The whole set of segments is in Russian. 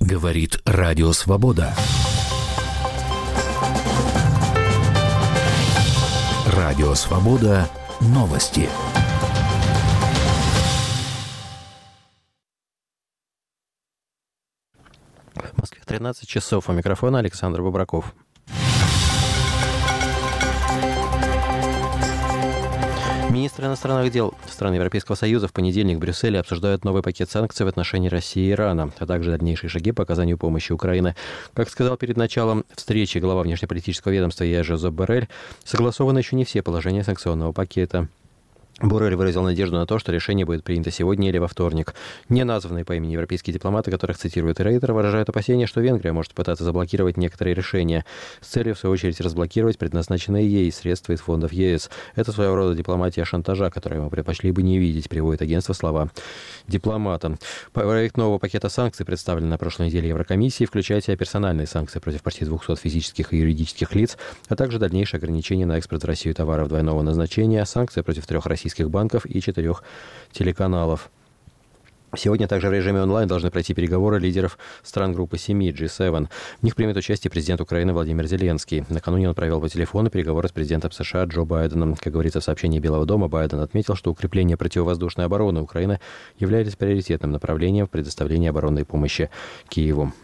Говорит Радио Свобода. Радио Свобода. Новости. В Москве 13 часов. У микрофона Александр Бобраков. Министры иностранных дел стран Европейского Союза в понедельник в Брюсселе обсуждают новый пакет санкций в отношении России и Ирана, а также дальнейшие шаги по оказанию помощи Украине. Как сказал перед началом встречи глава внешнеполитического ведомства Жозеп Боррель, согласованы еще не все положения санкционного пакета. Боррель выразил надежду на то, что решение будет принято сегодня или во вторник. Неназванные по имени европейские дипломаты, которых цитирует Рейтер, выражают опасения, что Венгрия может пытаться заблокировать некоторые решения с целью, в свою очередь, разблокировать предназначенные ей средства из фондов ЕС. Это своего рода дипломатия шантажа, которую мы предпочли бы не видеть, приводит агентство слова дипломата. Проект нового пакета санкций, представленный на прошлой неделе Еврокомиссии, включает в себя персональные санкции против почти 200 физических и юридических лиц, а также дальнейшие ограничения на экспорт в Россию товаров двойного назначения, санкции против 3 российских банков и 4 телеканалов. Сегодня также в режиме онлайн должны пройти переговоры лидеров стран группы 7 G7. В них примет участие президент Украины Владимир Зеленский. Накануне он провел по телефону переговоры с президентом США Джо Байденом. Как говорится в сообщении Белого дома, Байден отметил, что укрепление противовоздушной обороны Украины является приоритетным направлением в предоставлении оборонной помощи Киеву.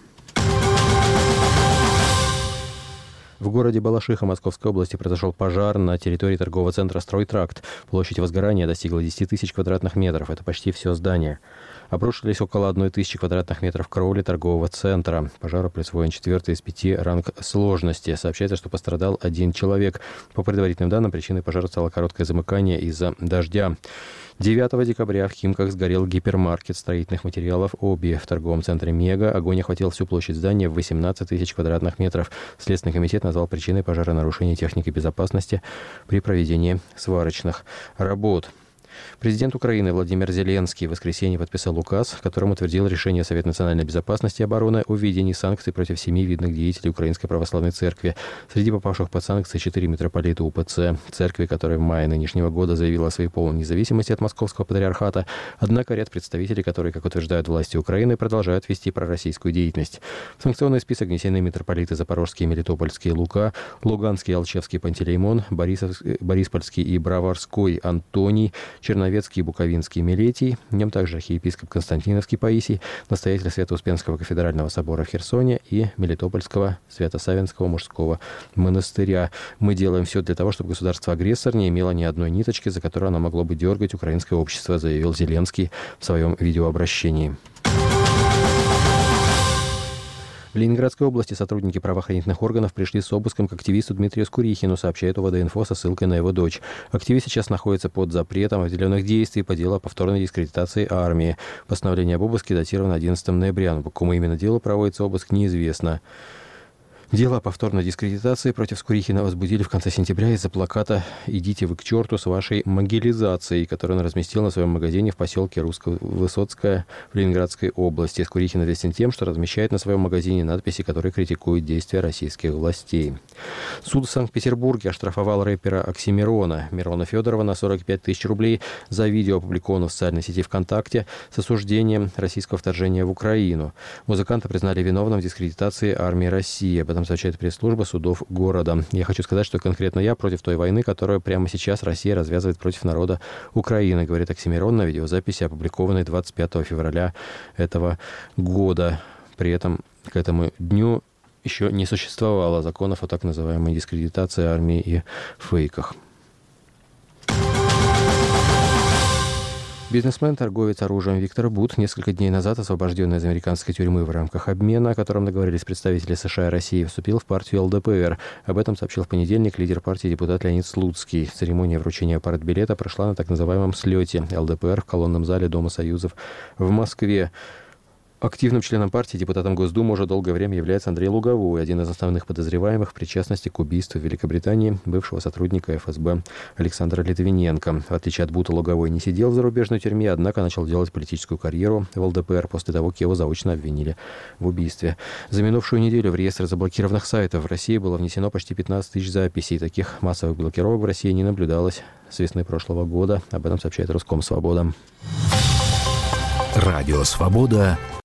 В городе Балашиха Московской области произошел пожар на территории торгового центра «Стройтракт». Площадь возгорания достигла 10 тысяч квадратных метров. Это почти все здание. Обрушились около 1 тысячи квадратных метров кровли торгового центра. Пожару присвоен 4 из 5 ранг сложности. Сообщается, что пострадал 1 человек. По предварительным данным, причиной пожара стало короткое замыкание из-за дождя. 9 декабря в Химках сгорел гипермаркет строительных материалов «Оби» в торговом центре «Мега». Огонь охватил всю площадь здания в 18 тысяч квадратных метров. Следственный комитет назвал причиной пожара нарушение техники безопасности при проведении сварочных работ. Президент Украины Владимир Зеленский в воскресенье подписал указ, которым утвердил решение Совета национальной безопасности и обороны о введении санкций против 7 видных деятелей Украинской православной церкви. Среди попавших под санкции 4 митрополита УПЦ, церкви, которая в мае нынешнего года заявила о своей полной независимости от Московского патриархата. Однако ряд представителей, которые, как утверждают власти Украины, продолжают вести пророссийскую деятельность. В санкционный список внесены митрополиты Запорожский, Мелитопольский Лука, Луганский, Алчевский Пантелеймон, Бориспольский и Броварской Антоний, Черновецкий и Буковинский Милетий, в нем также архиепископ Константиновский Паисий, настоятель Свято-Успенского кафедрального собора в Херсоне и Мелитопольского Свято-Савинского мужского монастыря. Мы делаем все для того, чтобы государство-агрессор не имело ни одной ниточки, за которую оно могло бы дергать украинское общество, заявил Зеленский в своем видеообращении. В Ленинградской области сотрудники правоохранительных органов пришли с обыском к активисту Дмитрию Скурихину, сообщает УВД-инфо со ссылкой на его дочь. Активист сейчас находится под запретом определенных действий по делу о повторной дискредитации армии. Постановление об обыске датировано 11 ноября, но по какому именно делу проводится обыск, неизвестно. Дело о повторной дискредитации против Скурихина возбудили в конце сентября из-за плаката «Идите вы к черту с вашей могилизацией», который он разместил на своем магазине в поселке Русско-Высоцкая в Ленинградской области. Скурихин известен тем, что размещает на своем магазине надписи, которые критикуют действия российских властей. Суд в Санкт-Петербурге оштрафовал рэпера Оксимирона Мирона Федорова на 45 тысяч рублей за видео, опубликованное в социальной сети ВКонтакте с осуждением российского вторжения в Украину. Музыканта признали виновным в дискредитации армии России. Об этом сообщает пресс-служба судов города. Я хочу сказать, что конкретно я против той войны, которую прямо сейчас Россия развязывает против народа Украины, говорит Оксимирон на видеозаписи, опубликованной 25 февраля этого года. При этом к этому дню еще не существовало законов о так называемой дискредитации армии и фейках. Бизнесмен, торговец оружием Виктор Бут, несколько дней назад освобожденный из американской тюрьмы в рамках обмена, о котором договорились представители США и России, вступил в партию ЛДПР. Об этом сообщил в понедельник лидер партии депутат Леонид Слуцкий. Церемония вручения партбилета прошла на так называемом слете ЛДПР в колонном зале Дома Союзов в Москве. Активным членом партии, депутатом Госдумы уже долгое время является Андрей Луговой, один из основных подозреваемых в причастности к убийству в Великобритании бывшего сотрудника ФСБ Александра Литвиненко. В отличие от Бута, Луговой не сидел в зарубежной тюрьме, однако начал делать политическую карьеру в ЛДПР после того, как его заочно обвинили в убийстве. За минувшую неделю в реестр заблокированных сайтов в России было внесено почти 15 тысяч записей. Таких массовых блокировок в России не наблюдалось с весны прошлого года. Об этом сообщает Роскомсвобода. Радио «Свобода».